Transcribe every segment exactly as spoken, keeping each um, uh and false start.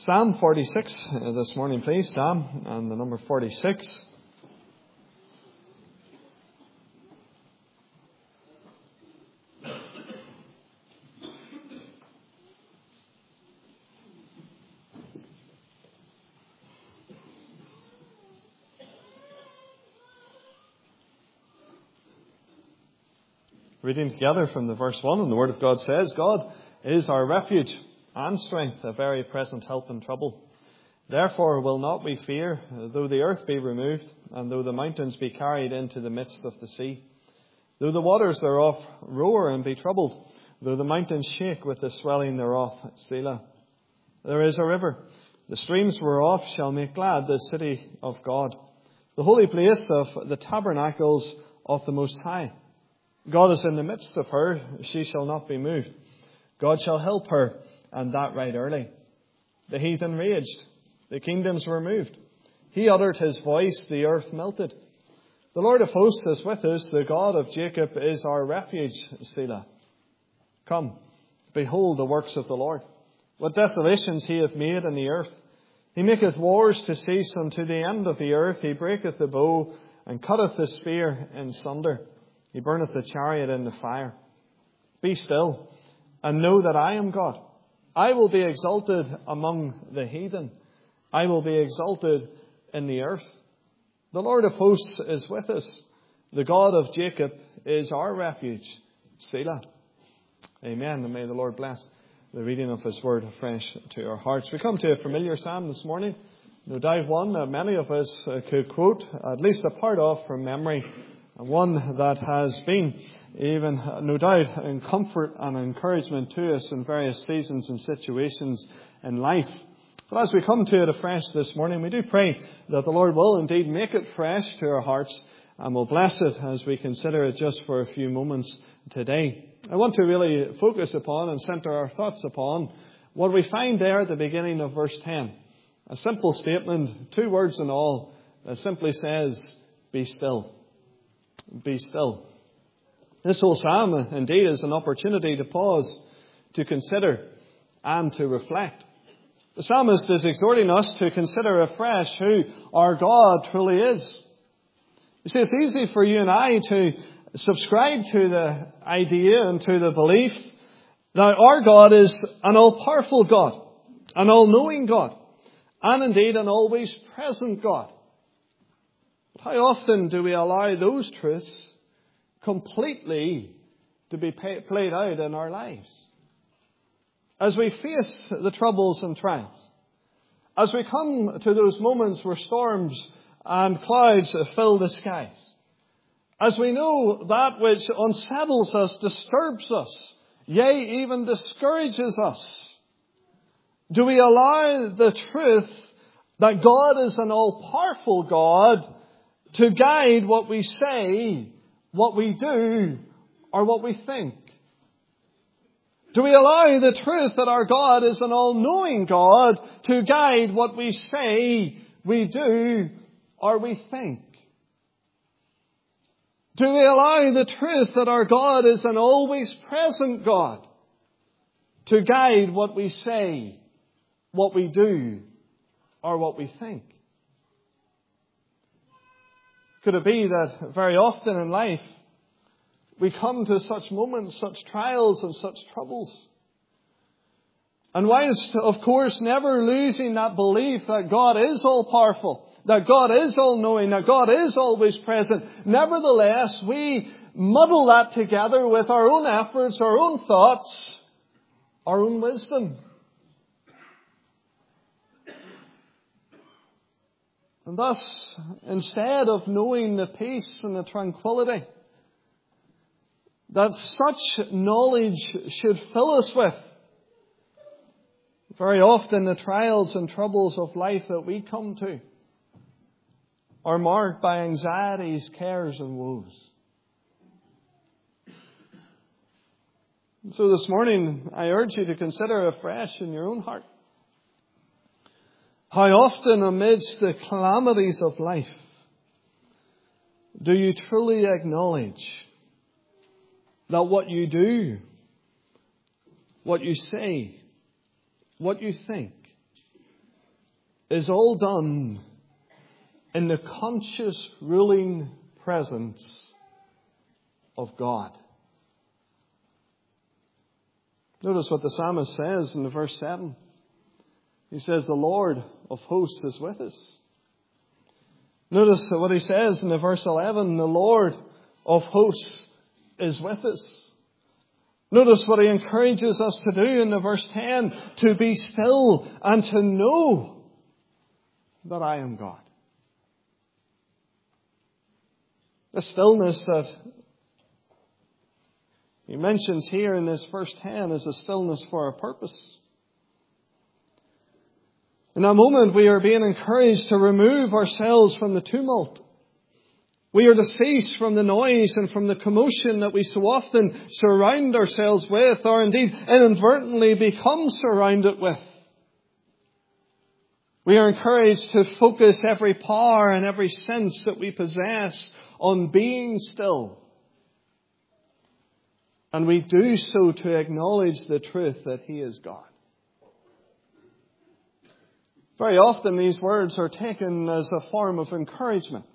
Psalm forty-six uh, this morning, please. Psalm and the number forty-six. Reading together from the verse one, and the Word of God says, God is our refuge and strength, a very present help in trouble. Therefore will not we fear, though the earth be removed, and though the mountains be carried into the midst of the sea. Though the waters thereof roar and be troubled, though the mountains shake with the swelling thereof. Selah. There is a river, the streams whereof shall make glad the city of God, the holy place of the tabernacles of the Most High. God is in the midst of her, she shall not be moved. God shall help her, and that right early. The heathen raged, the kingdoms were moved. He uttered his voice, the earth melted. The Lord of hosts is with us, the God of Jacob is our refuge. Selah. Come, behold the works of the Lord. What desolations he hath made in the earth. He maketh wars to cease unto the end of the earth. He breaketh the bow, and cutteth the spear in sunder. He burneth the chariot in the fire. Be still, and know that I am God. I will be exalted among the heathen. I will be exalted in the earth. The Lord of hosts is with us. The God of Jacob is our refuge. Selah. Amen. And may the Lord bless the reading of His word afresh to our hearts. We come to a familiar psalm this morning. No doubt one that many of us could quote, at least a part of from memory. And one that has been even, no doubt, in comfort and encouragement to us in various seasons and situations in life. But as we come to it afresh this morning, we do pray that the Lord will indeed make it fresh to our hearts and will bless it as we consider it just for a few moments today. I want to really focus upon and center our thoughts upon what we find there at the beginning of verse ten. A simple statement, two words in all, that simply says, be still. Be still. This whole psalm, indeed, is an opportunity to pause, to consider, and to reflect. The psalmist is exhorting us to consider afresh who our God truly is. You see, it's easy for you and I to subscribe to the idea and to the belief that our God is an all-powerful God, an all-knowing God, and indeed an always present God. How often do we allow those truths completely to be pay, played out in our lives? As we face the troubles and trials, as we come to those moments where storms and clouds fill the skies, as we know that which unsettles us, disturbs us, yea, even discourages us, do we allow the truth that God is an all-powerful God to guide what we say, what we do, or what we think? Do we allow the truth that our God is an all-knowing God to guide what we say, we do, or we think? Do we allow the truth that our God is an always present God to guide what we say, what we do, or what we think? Could it be that very often in life we come to such moments, such trials and such troubles? And whilst, of course, never losing that belief that God is all-powerful, that God is all-knowing, that God is always present, nevertheless, we muddle that together with our own efforts, our own thoughts, our own wisdom. And thus, instead of knowing the peace and the tranquility that such knowledge should fill us with, very often the trials and troubles of life that we come to are marked by anxieties, cares and woes. And so this morning, I urge you to consider afresh in your own heart, how often amidst the calamities of life do you truly acknowledge that what you do, what you say, what you think, is all done in the conscious ruling presence of God. Notice what the psalmist says in verse seven. He says, the Lord of hosts is with us. Notice what he says in the verse eleven, the Lord of hosts is with us. Notice what he encourages us to do in the verse ten, to be still and to know that I am God. The stillness that he mentions here in this verse ten is a stillness for a purpose. In that moment, we are being encouraged to remove ourselves from the tumult. We are to cease from the noise and from the commotion that we so often surround ourselves with, or indeed inadvertently become surrounded with. We are encouraged to focus every power and every sense that we possess on being still. And we do so to acknowledge the truth that He is God. Very often these words are taken as a form of encouragement.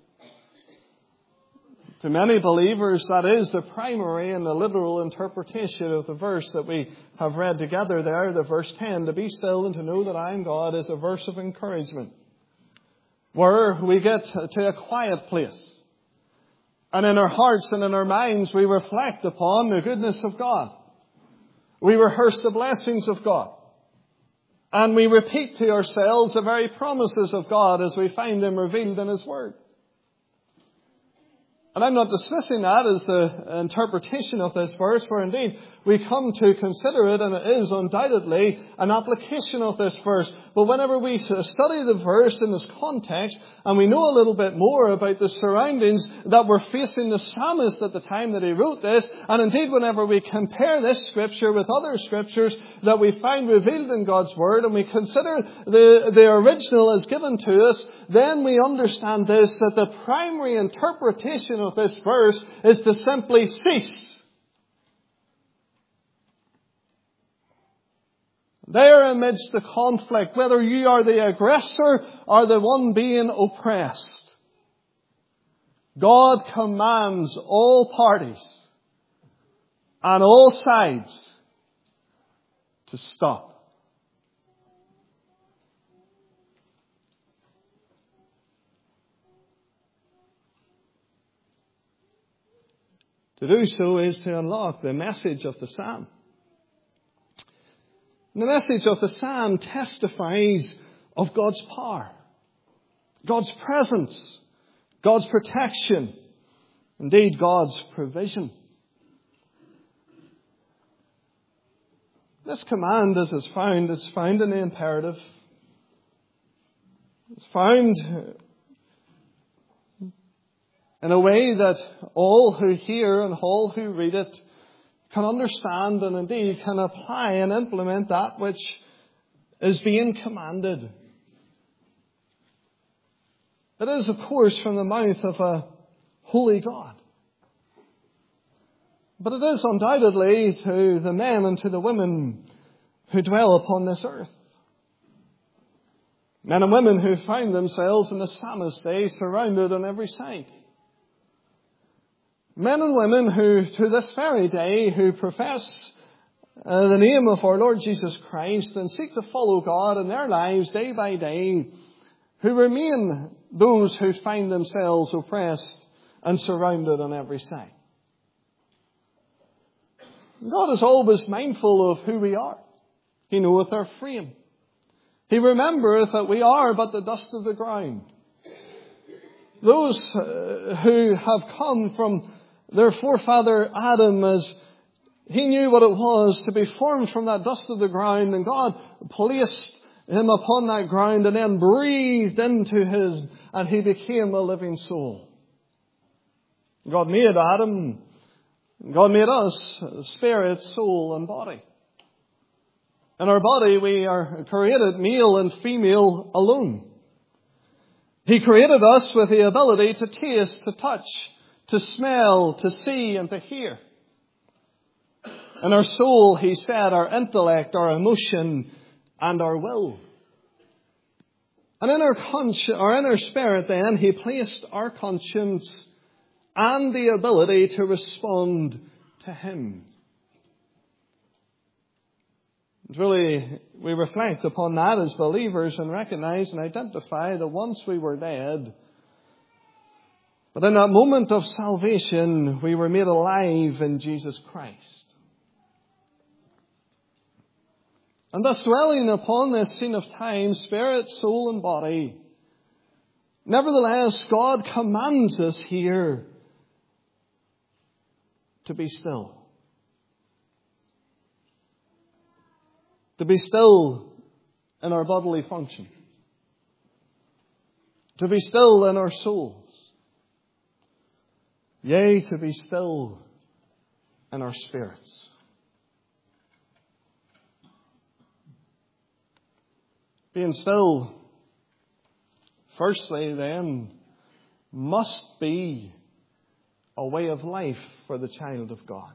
To many believers, that is the primary and the literal interpretation of the verse that we have read together there, the verse ten. To be still and to know that I am God is a verse of encouragement, where we get to a quiet place. And in our hearts and in our minds, we reflect upon the goodness of God. We rehearse the blessings of God. And we repeat to ourselves the very promises of God as we find them revealed in His Word. And I'm not dismissing that as the interpretation of this verse, for indeed we come to consider it, and it is undoubtedly an application of this verse. But whenever we study the verse in this context, and we know a little bit more about the surroundings that were facing the psalmist at the time that he wrote this, and indeed whenever we compare this scripture with other scriptures that we find revealed in God's Word, and we consider the, the original as given to us, then we understand this, that the primary interpretation of this verse is to simply cease. There amidst the conflict, whether you are the aggressor or the one being oppressed, God commands all parties and all sides to stop. To do so is to unlock the message of the psalm. The message of the psalm testifies of God's power, God's presence, God's protection, indeed God's provision. This command, as is found, it's found in the imperative. It's found in a way that all who hear and all who read it can understand and indeed can apply and implement that which is being commanded. It is, of course, from the mouth of a holy God. But it is undoubtedly to the men and to the women who dwell upon this earth. Men and women who find themselves in the psalmist's day surrounded on every side. Men and women who, to this very day, who profess uh, the name of our Lord Jesus Christ and seek to follow God in their lives day by day, who remain those who find themselves oppressed and surrounded on every side. God is always mindful of who we are. He knoweth our frame. He remembereth that we are but the dust of the ground. Those uh, who have come from their forefather Adam, as he knew what it was to be formed from that dust of the ground, and God placed him upon that ground and then breathed into his, and he became a living soul. God made Adam, God made us, spirit, soul, and body. In our body we are created male and female alone. He created us with the ability to taste, to touch, to smell, to see, and to hear. In our soul, He said, our intellect, our emotion, and our will. And in our conscience, or in our spirit then, He placed our conscience and the ability to respond to Him. And really, we reflect upon that as believers and recognize and identify that once we were dead, but in that moment of salvation, we were made alive in Jesus Christ. And thus dwelling upon this scene of time, spirit, soul, and body, nevertheless, God commands us here to be still. To be still in our bodily function. To be still in our souls. Yea, to be still in our spirits. Being still, firstly then, must be a way of life for the child of God.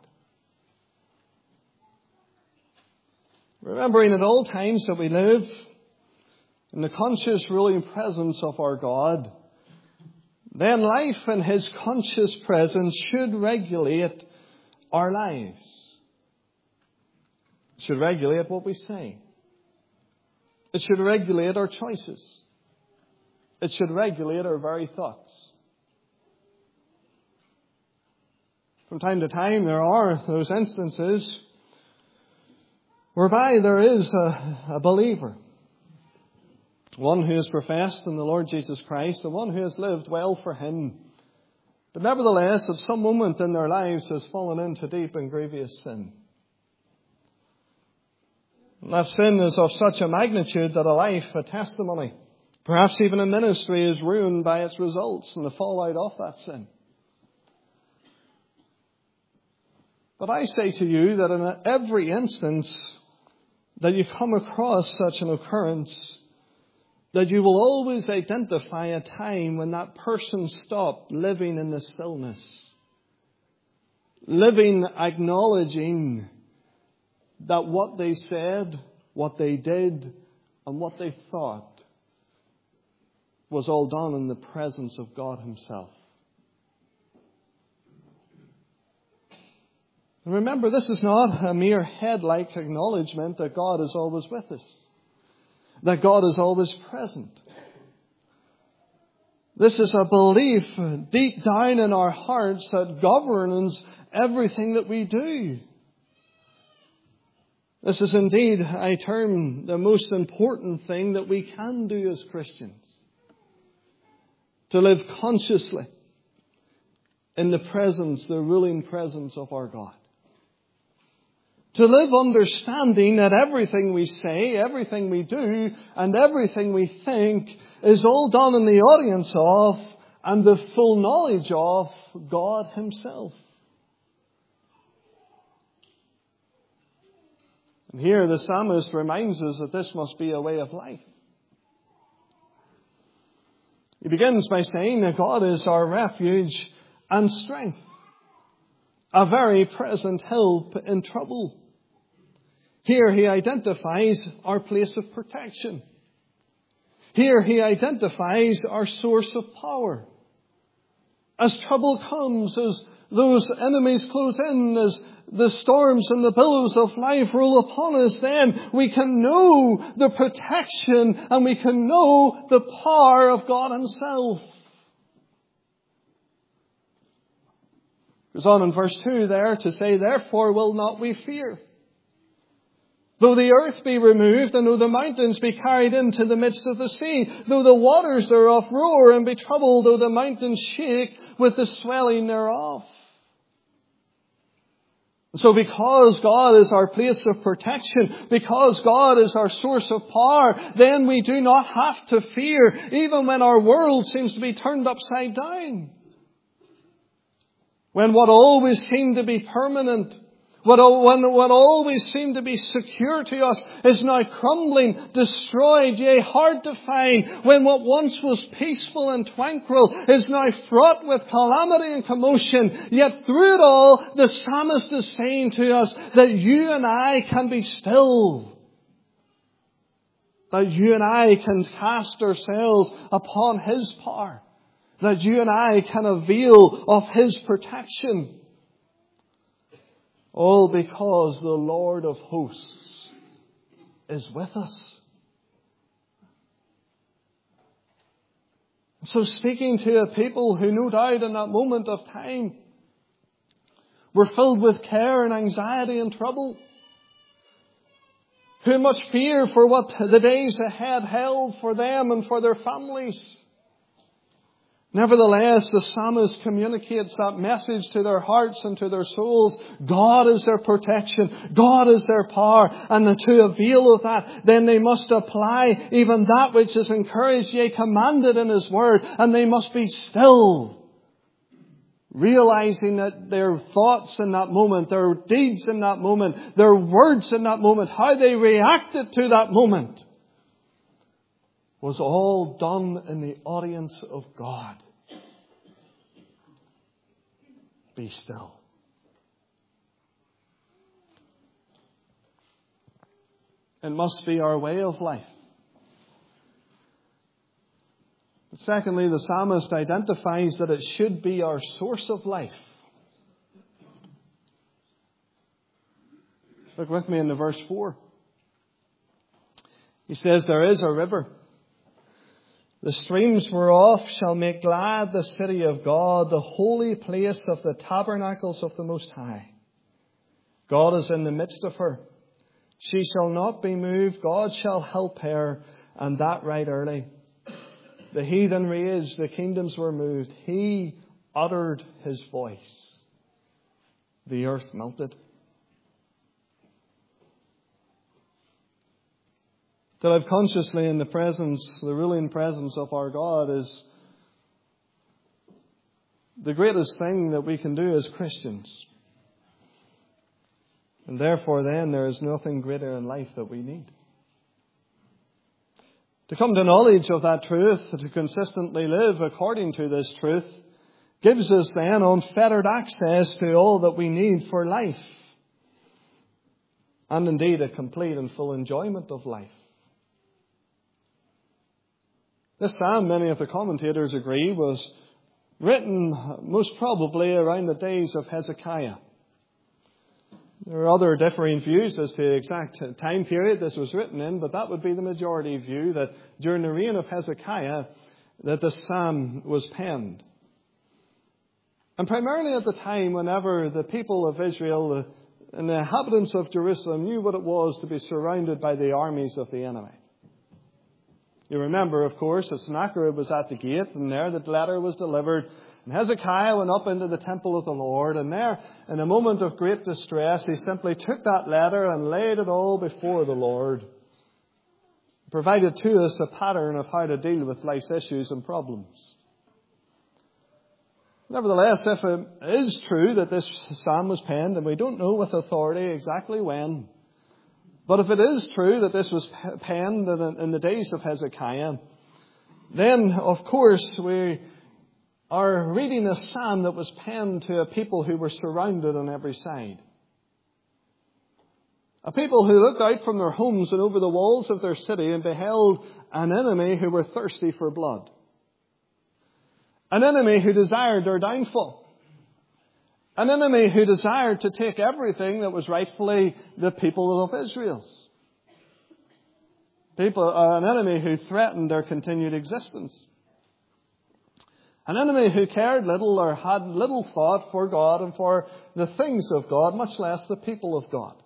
Remembering at all times that we live in the conscious ruling presence of our God, then life in His conscious presence should regulate our lives. It should regulate what we say. It should regulate our choices. It should regulate our very thoughts. From time to time there are those instances whereby there is a, a believer, one who has professed in the Lord Jesus Christ, and one who has lived well for Him, but nevertheless at some moment in their lives has fallen into deep and grievous sin. And that sin is of such a magnitude that a life, a testimony, perhaps even a ministry is ruined by its results and the fallout of that sin. But I say to you that in every instance that you come across such an occurrence, that you will always identify a time when that person stopped living in the stillness, living acknowledging that what they said, what they did, and what they thought was all done in the presence of God Himself. And remember, this is not a mere head-like acknowledgement that God is always with us, that God is always present. This is a belief deep down in our hearts that governs everything that we do. This is indeed, I term, the most important thing that we can do as Christians. To live consciously in the presence, the ruling presence of our God. To live understanding that everything we say, everything we do, and everything we think is all done in the audience of and the full knowledge of God Himself. And here the psalmist reminds us that this must be a way of life. He begins by saying that God is our refuge and strength, a very present help in trouble. Here he identifies our place of protection. Here he identifies our source of power. As trouble comes, as those enemies close in, as the storms and the billows of life roll upon us, then we can know the protection and we can know the power of God Himself. It goes on in verse two there to say, therefore will not we fear. Though the earth be removed, and though the mountains be carried into the midst of the sea, though the waters thereof roar and be troubled, though the mountains shake with the swelling thereof. So because God is our place of protection, because God is our source of power, then we do not have to fear, even when our world seems to be turned upside down. When what always seemed to be permanent, what, when what always seemed to be secure to us is now crumbling, destroyed, yea, hard to find. When what once was peaceful and tranquil is now fraught with calamity and commotion. Yet through it all, the psalmist is saying to us that you and I can be still. That you and I can cast ourselves upon His power. That you and I can avail of His protection. All because the Lord of hosts is with us. So speaking to a people who no doubt in that moment of time were filled with care and anxiety and trouble, who had much fear for what the days ahead held for them and for their families. Nevertheless, the psalmist communicates that message to their hearts and to their souls. God is their protection. God is their power. And to avail of that, then they must apply even that which is encouraged, yea, commanded in His Word. And they must be still, realizing that their thoughts in that moment, their deeds in that moment, their words in that moment, how they reacted to that moment, was all done in the audience of God. Be still. It must be our way of life. But secondly, the psalmist identifies that it should be our source of life. Look with me in the verse four. He says, there is a river. The streams whereof shall make glad the city of God, the holy place of the tabernacles of the Most High. God is in the midst of her. She shall not be moved. God shall help her, and that right early. The heathen raged, the kingdoms were moved. He uttered His voice. The earth melted. To live consciously in the presence, the ruling presence of our God is the greatest thing that we can do as Christians. And therefore then there is nothing greater in life that we need. To come to knowledge of that truth, to consistently live according to this truth, gives us then unfettered access to all that we need for life. And indeed a complete and full enjoyment of life. This psalm, many of the commentators agree, was written most probably around the days of Hezekiah. There are other differing views as to the exact time period this was written in, but that would be the majority view, that during the reign of Hezekiah that the psalm was penned. And primarily at the time whenever the people of Israel and the inhabitants of Jerusalem knew what it was to be surrounded by the armies of the enemy. You remember, of course, that Sennacherib was at the gate, and there the letter was delivered. And Hezekiah went up into the temple of the Lord, and there, in a moment of great distress, he simply took that letter and laid it all before the Lord. Provided to us a pattern of how to deal with life's issues and problems. Nevertheless, if it is true that this psalm was penned, and we don't know with authority exactly when, but if it is true that this was penned in the days of Hezekiah, then, of course, we are reading a psalm that was penned to a people who were surrounded on every side. A people who looked out from their homes and over the walls of their city and beheld an enemy who were thirsty for blood. An enemy who desired their downfall. An enemy who desired to take everything that was rightfully the people of Israel's. People, uh, an enemy who threatened their continued existence. An enemy who cared little or had little thought for God and for the things of God, much less the people of God.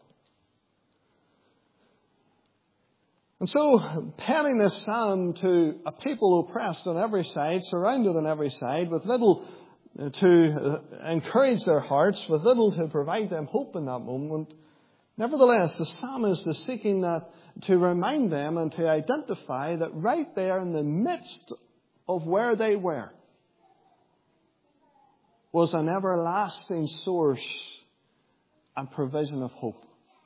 And so, penning this psalm to a people oppressed on every side, surrounded on every side, with little to encourage their hearts, with little to provide them hope in that moment. Nevertheless, the psalmist is seeking that to remind them and to identify that right there in the midst of where they were was an everlasting source and provision of hope.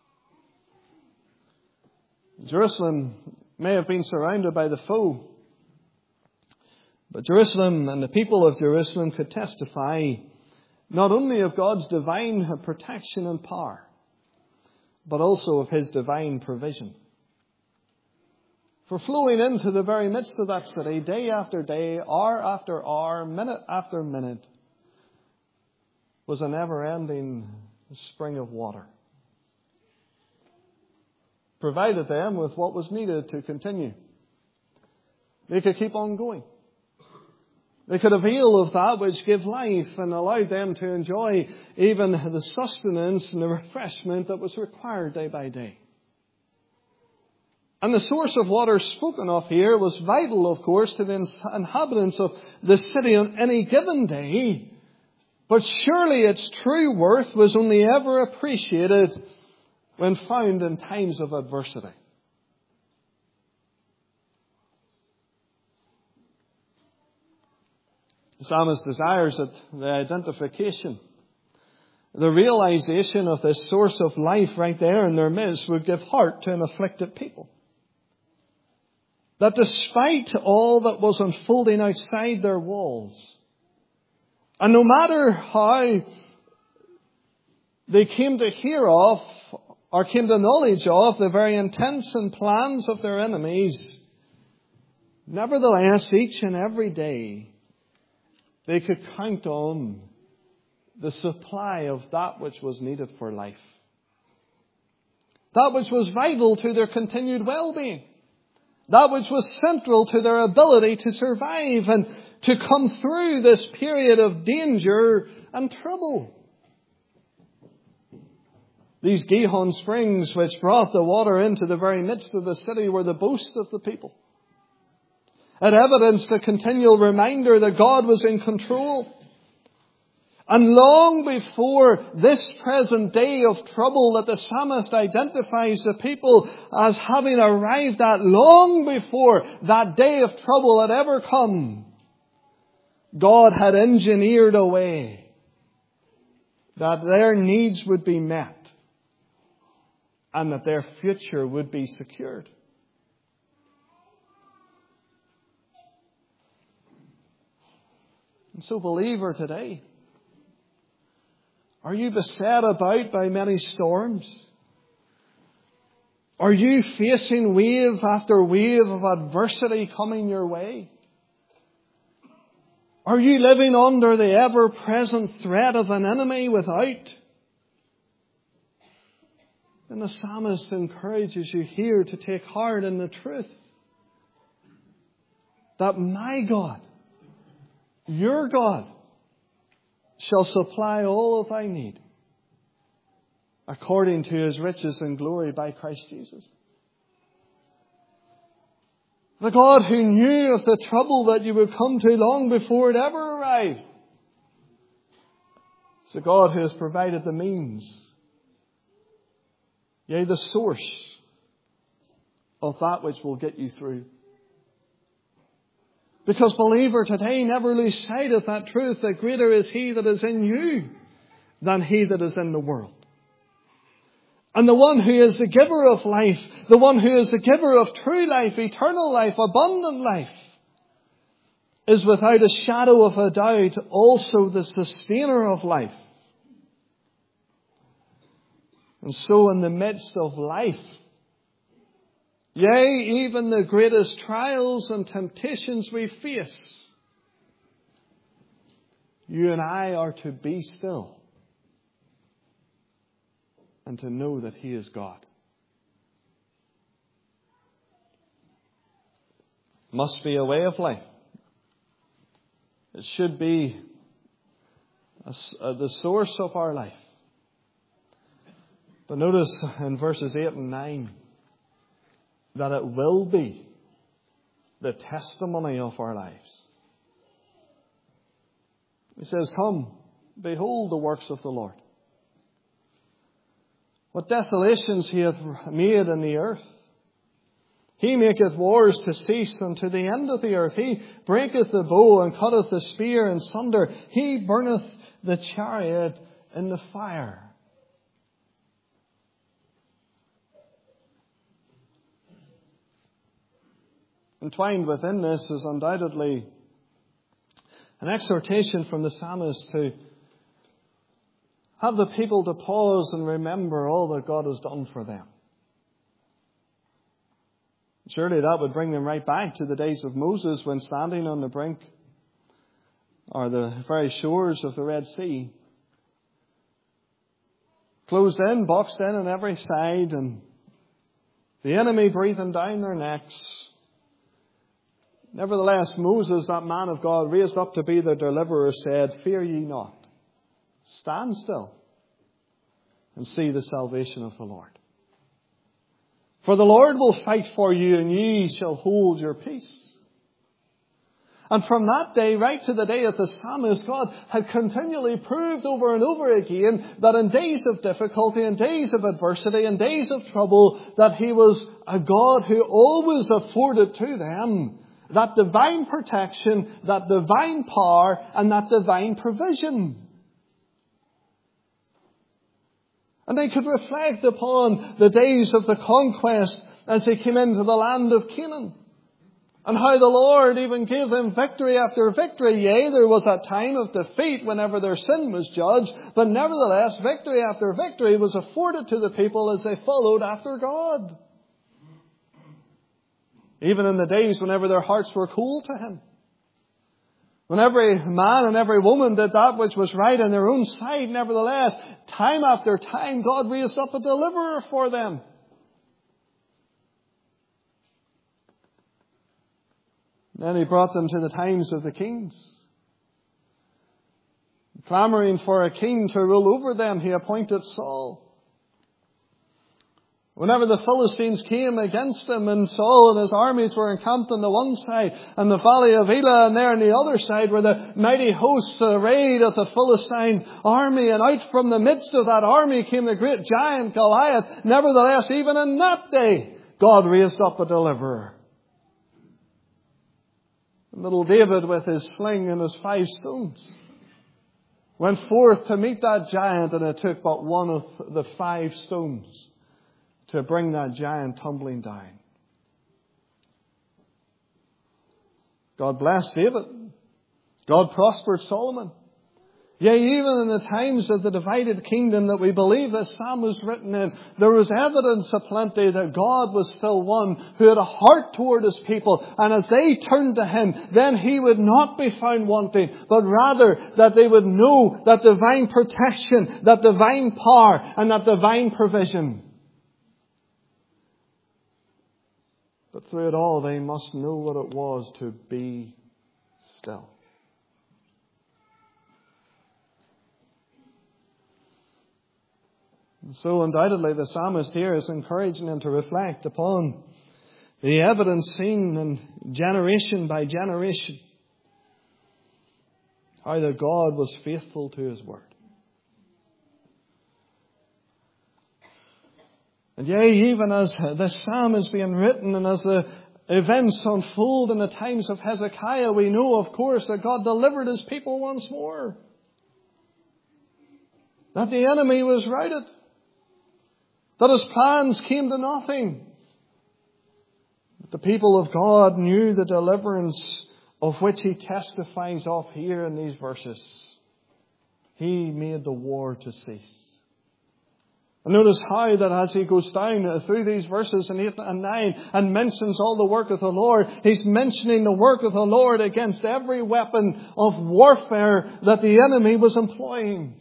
Jerusalem may have been surrounded by the foe, but Jerusalem and the people of Jerusalem could testify not only of God's divine protection and power, but also of His divine provision. For flowing into the very midst of that city, day after day, hour after hour, minute after minute, was a never-ending spring of water. Provided them with what was needed to continue. They could keep on going. They could avail of that which gave life and allowed them to enjoy even the sustenance and the refreshment that was required day by day. And the source of water spoken of here was vital, of course, to the inhabitants of the city on any given day. But surely its true worth was only ever appreciated when found in times of adversity. The psalmist desires that the identification, the realization of this source of life right there in their midst would give heart to an afflicted people. That despite all that was unfolding outside their walls, and no matter how they came to hear of or came to knowledge of the very intents and plans of their enemies, nevertheless, each and every day, they could count on the supply of that which was needed for life. That which was vital to their continued well-being. That which was central to their ability to survive and to come through this period of danger and trouble. These Gihon springs which brought the water into the very midst of the city were the boast of the people. It evidenced a continual reminder that God was in control. And long before this present day of trouble that the psalmist identifies the people as having arrived at, long before that day of trouble had ever come, God had engineered a way that their needs would be met and that their future would be secured. And so, believer, today, are you beset about by many storms? Are you facing wave after wave of adversity coming your way? Are you living under the ever-present threat of an enemy without? Then the psalmist encourages you here to take heart in the truth that my God, your God, shall supply all of thy need according to His riches and glory by Christ Jesus. The God who knew of the trouble that you would come to long before it ever arrived. It's the God who has provided the means, yea, the source of that which will get you through. Because, believer, today never lose sight of that truth that greater is He that is in you than he that is in the world. And the one who is the giver of life, the one who is the giver of true life, eternal life, abundant life, is without a shadow of a doubt also the sustainer of life. And so in the midst of life, yea, even the greatest trials and temptations we face, you and I are to be still and to know that He is God. Must be a way of life. It should be a, a, the source of our life. But notice in verses eight and nine that it will be the testimony of our lives. He says, come, behold the works of the Lord. What desolations He hath made in the earth. He maketh wars to cease unto the end of the earth. He breaketh the bow and cutteth the spear in sunder. He burneth the chariot in the fire. Entwined within this is undoubtedly an exhortation from the psalmist to have the people to pause and remember all that God has done for them. Surely that would bring them right back to the days of Moses when standing on the brink or the very shores of the Red Sea. Closed in, boxed in on every side, and the enemy breathing down their necks. Nevertheless, Moses, that man of God, raised up to be their deliverer, said, "Fear ye not. Stand still and see the salvation of the Lord. For the Lord will fight for you, and ye shall hold your peace." And from that day, right to the day of the psalmist, God had continually proved over and over again that in days of difficulty, in days of adversity, in days of trouble, that He was a God who always afforded to them that divine protection, that divine power, and that divine provision. And they could reflect upon the days of the conquest as they came into the land of Canaan. And how the Lord even gave them victory after victory. Yea, there was a time of defeat whenever their sin was judged. But nevertheless, victory after victory was afforded to the people as they followed after God. Even in the days whenever their hearts were cool to Him. When every man and every woman did that which was right in their own sight, nevertheless, time after time, God raised up a deliverer for them. Then He brought them to the times of the kings. Clamoring for a king to rule over them, He appointed Saul. Whenever the Philistines came against him, and Saul and his armies were encamped on the one side, and the valley of Elah, and there on the other side were the mighty hosts arrayed of the Philistine army, and out from the midst of that army came the great giant Goliath. Nevertheless, even in that day, God raised up a deliverer. And little David, with his sling and his five stones, went forth to meet that giant, and it took but one of the five stones to bring that giant tumbling down. God blessed David. God prospered Solomon. Yea, even in the times of the divided kingdom that we believe this psalm was written in, there was evidence aplenty that God was still one who had a heart toward His people. And as they turned to Him, then He would not be found wanting, but rather that they would know that divine protection, that divine power, and that divine provision. But through it all, they must know what it was to be still. And so undoubtedly the psalmist here is encouraging them to reflect upon the evidence seen in generation by generation. How that God was faithful to His word. And yea, even as this psalm is being written and as the events unfold in the times of Hezekiah, we know, of course, that God delivered His people once more. That the enemy was routed. That his plans came to nothing. The people of God knew the deliverance of which he testifies of here in these verses. He made the war to cease. And notice how that as he goes down through these verses in eight and nine and mentions all the work of the Lord, he's mentioning the work of the Lord against every weapon of warfare that the enemy was employing.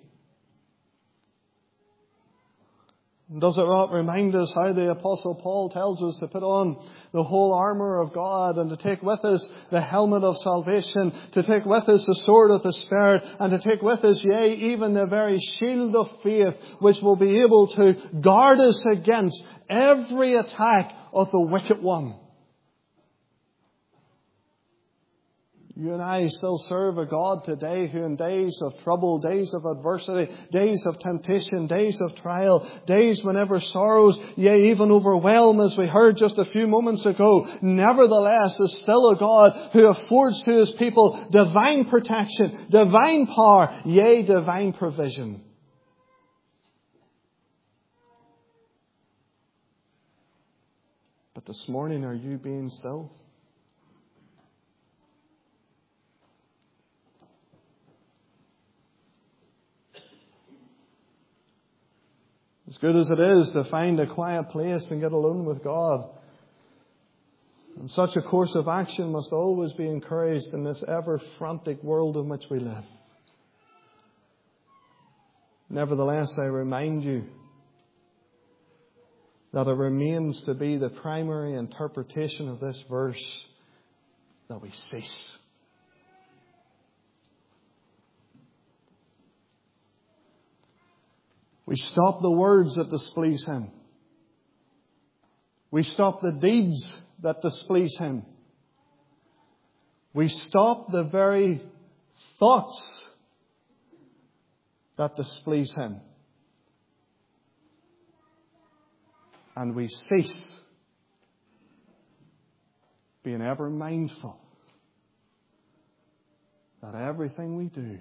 Does it not remind us how the Apostle Paul tells us to put on the whole armour of God and to take with us the helmet of salvation, to take with us the sword of the Spirit, and to take with us, yea, even the very shield of faith, which will be able to guard us against every attack of the wicked one. You and I still serve a God today who in days of trouble, days of adversity, days of temptation, days of trial, days whenever sorrows, yea, even overwhelm, as we heard just a few moments ago, nevertheless is still a God who affords to His people divine protection, divine power, yea, divine provision. But this morning, are you being still? As good as it is to find a quiet place and get alone with God, And such a course of action must always be encouraged in this ever-frantic world in which we live. Nevertheless, I remind you that it remains to be the primary interpretation of this verse that we cease. We stop the words that displease Him. We stop the deeds that displease Him. We stop the very thoughts that displease Him. And we cease being ever mindful that everything we do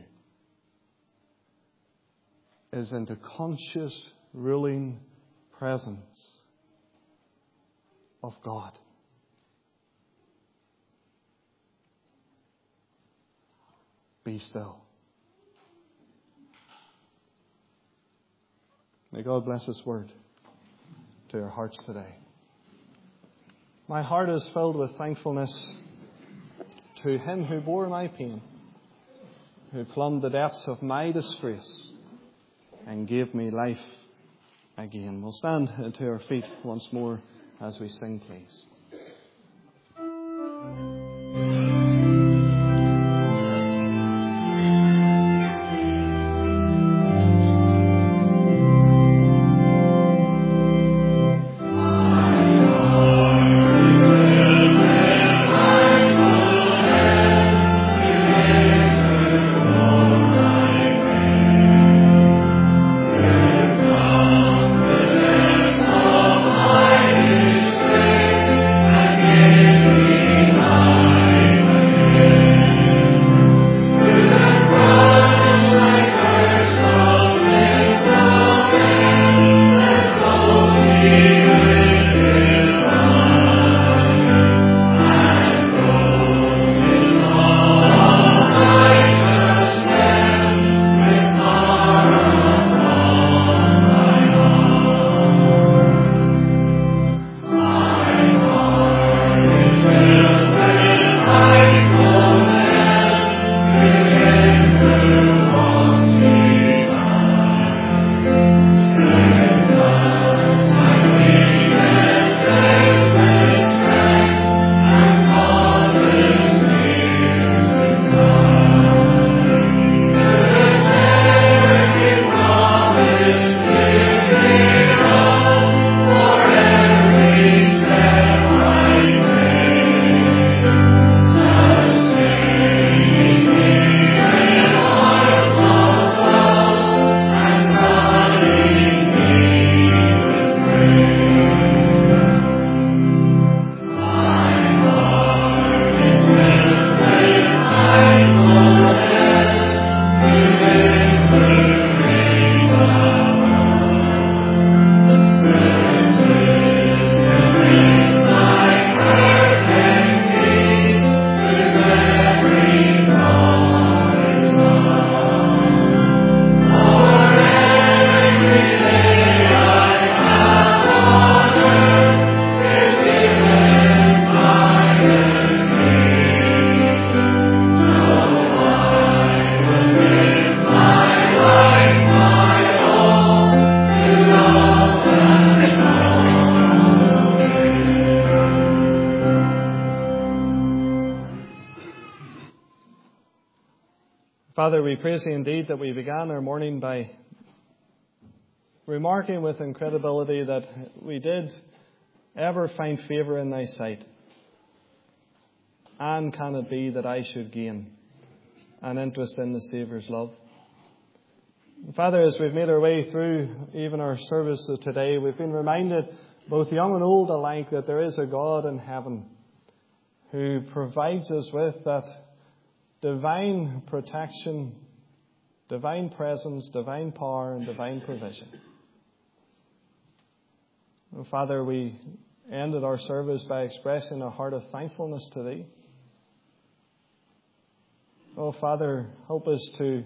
is in the conscious, ruling presence of God. Be still. May God bless His word to your hearts today. My heart is filled with thankfulness to Him who bore my pain, who plumbed the depths of my disgrace and gave me life again. We'll stand to our feet once more as we sing, please. Father, we praise Thee indeed that we began our morning by remarking with incredibility that we did ever find favour in Thy sight. And can it be that I should gain an interest in the Saviour's love? Father, as we've made our way through even our services today, we've been reminded, both young and old alike, that there is a God in heaven who provides us with that divine protection, divine presence, divine power, and divine provision. Oh, Father, we ended our service by expressing a heart of thankfulness to Thee. Oh, Father, help us to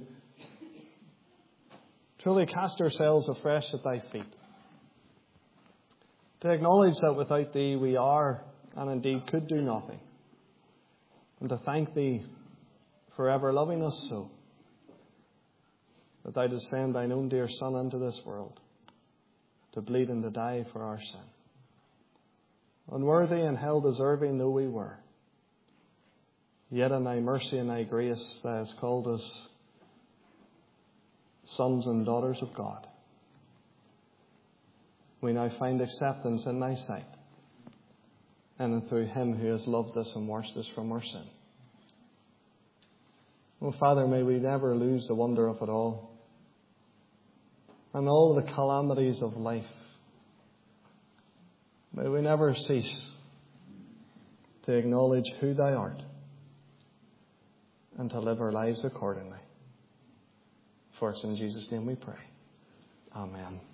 truly cast ourselves afresh at Thy feet, to acknowledge that without Thee we are and indeed could do nothing. And to thank Thee for ever loving us so, that Thou didst send Thine own dear Son into this world to bleed and to die for our sin. Unworthy and hell deserving though we were, yet in Thy mercy and Thy grace Thou hast called us sons and daughters of God. We now find acceptance in Thy sight, and through Him who has loved us and washed us from our sin. Oh, Father, may we never lose the wonder of it all, and all the calamities of life. May we never cease to acknowledge who Thou art and to live our lives accordingly. For it's in Jesus' name we pray. Amen.